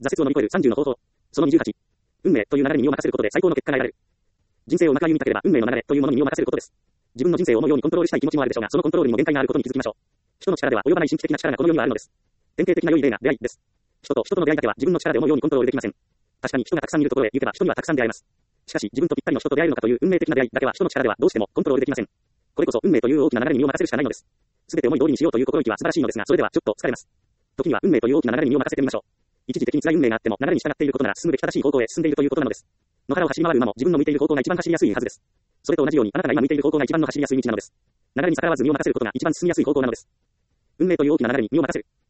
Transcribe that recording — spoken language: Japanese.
挫折を乗り越える30の方法。その28。運命という流れに身を任せることで最高の結果が得られる。人生をうまく歩みたければ運命の流れというものに身を任せることです。自分の人生を思うようにコントロールしたい気持ちもあるでしょうが、そのコントロールにも限界があることに気づきましょう。人の力では及ばない神秘的な力がこの世にはあるのです。典型的な良い例が出会いです。人と人との出会いだけは自分の力で思うようにコントロールできません。確かに人がたくさんいるところへ行けば人にはたくさん出会えます。しかし自分とぴったりの人と出会えるのかという運命的な出会いだけは人の力ではどうしてもコントロールできません。これこそ運命という大きな流れに身を任せるしかないのです。すべて思い通りにしようという心意気は素晴らしいのですが、それではちょっと疲れます。時には運命という大きな流れに身を任せてみましょう。一時的に辛い運命があっても流れに従っていることなら進むべき正しい方向へ進んでいるということなのです。野原を走り回る馬も自分の向いている方向が一番走りやすいはずです。それと同じようにあなたが今向いている方向が一番の走りやすい道なのです。流れに逆らわず身を任せることが一番進みやすい方向なのです。運命という大きな流れに身を任せる。